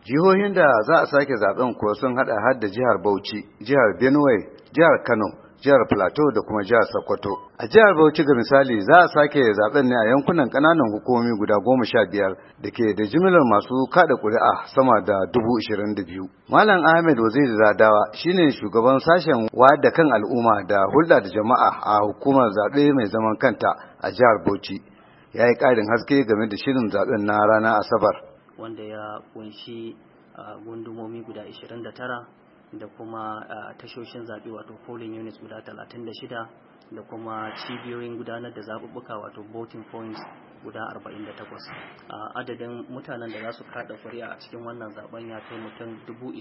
Jihohin da za a sake zaben kuwa sun hada har da jihar Bauchi, jihar Benue, jihar Kano, jihar Plateau da kuma jihar Sokoto. A jihar Bauchi ga misali za a sake zaben ne a yankunan kananan hukumomi guda 15 da ke da jimillar masu kada ƙuri'a sama da 22,000. Malam Ahmed Waziri Zadawa shine shugaban sashen wayar da kan al'umma da hulɗa da jama'a a hukumar zaɓe mai zaman kanta a jihar Bauchi. Ya yi ƙarin haske game da shirin zaben na ranar Asabar. Wanda ya kunshi gundumomi guda 29 da kuma tashoshin zaɓe wato polling units guda 36 da kuma cibiyoyin gudanar da zaɓuɓɓuka wato voting points guda 48. Adadin mutanen da za su kaɗa ƙuri'a a cikin wannan zaben ya kai mutum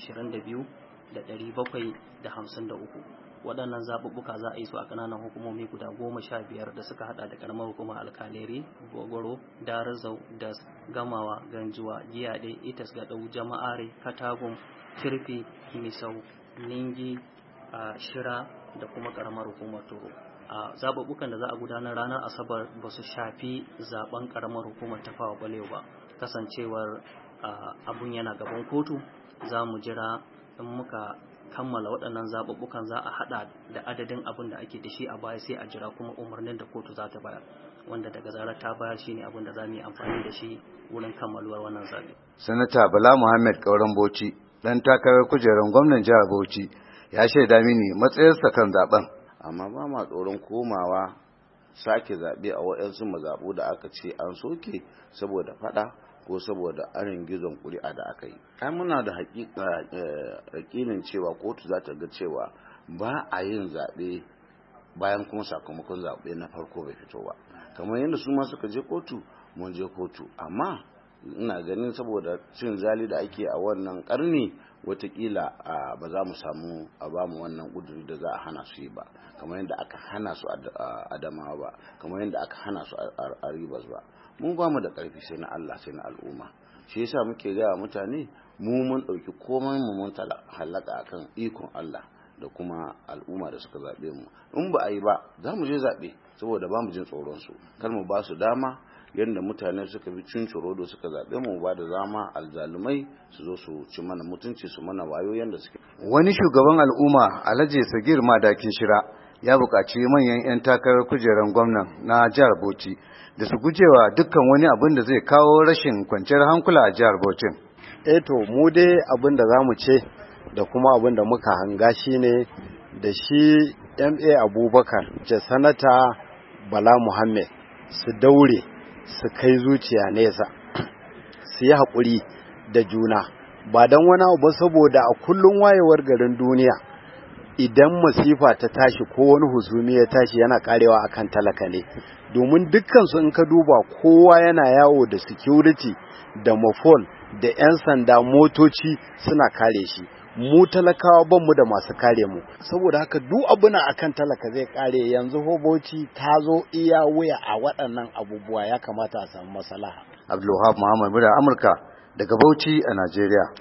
22,753. Waɗannan zaɓuɓɓuka za a yi su a ƙananan hukumomi guda 15 da suka haɗa da ƙaramar hukumar alkaleri, gogoro, darazau, das, gamawa, ganjuwa, giyaɗe, itas gaɗau, jama'are, katagun, kirfi, misau, ningi, shira da kuma ƙaramar hukumar toro. Zaɓuɓɓukan da za a gudanar ranar asabar ba su shafi zaɓen ƙaramar hukumar tafawa balewa ba, kasancewar abun yana gaban kotu. Za mu jira in muka kammala waɗannan zaɓuɓɓukan za a haɗa da adadin abin da ake da shi a baya sai a jira kuma umarnin da kotu za ta bayar, wanda daga zarar ta bayar shine abin da za mu yi amfani da shi wurin kammaluwar wannan zaɓe. Sanata Bala Muhammad Kauran Bauchi dan takarar kujerar gwamnan jihar Bauchi ya shaida mini matsayarsa kan zaben. Amma ba ma tsoron komawa sake zaɓe a waɗansu mazaɓu da aka ce an soke saboda faɗa ko saboda arin gizon ƙuri'a da aka yi. Ai muna da haƙiƙinin cewa kotu za ta ga cewa ba a yin zaɓe bayan kuma sakamakon zaɓe na farko bai fito ba. Kamar yadda su ma suka je kotu, mun je kotu. Amma ina ganin saboda cin zali da ake a wannan ƙarni watakila ba za mu samu a ba mu wannan ƙuduri da za a hana su yi ba, kamar yadda aka hana su a Adamawa ba, kamar yadda aka hana su a Rivers ba. Mu ba mu da ƙarfi sai na Allah sai na al'umma. Shi yasa muke gaya mutane mu mun ɗauki komai mu mun halaka akan ikon Allah da kuma al'umma da suka zaɓe mu. In ba a yi ba za mu je zaɓe saboda ba mu jin tsoron su. Kar mu ba su dama yadda mutane suka bi cinciro da suka zaɓe mu ba da dama alzalumai su zo su ci mana mutunci su mana wayo yadda suke. Wani shugaban al'umma Alhaji Sagir Madakin Shira ya buƙaci manyan 'yan takarar kujerar gwamnan na jihar Bauchi da su gujewa dukkan wani abin da zai kawo rashin kwanciyar hankula a jihar Bauchi. To mu dai abin da zamu ce da kuma abin da muka hanga shine da shi MA Abubakar da Sanata Bala Muhammad su daure su kai zuciya nesa, su yi haƙuri da juna ba don wani abu saboda a kullum wayewar garin duniya idan masifa ta tashi ko wani husumi ya tashi yana karewa akan talaka ne, domin dukkansu in ka duba kowa yana yawo da security da mafol da 'yan sanda motoci suna kare shi. Mu talakawa ban mu da masu kare mu, saboda haka duk abuna akan talaka zai kare. Yanzu Bauchi ta zo iya wuya a waɗannan abubuwa, ya kamata a samu maslaha. Abdulwahab Muhammad Amurka daga Bauchi a Najeriya.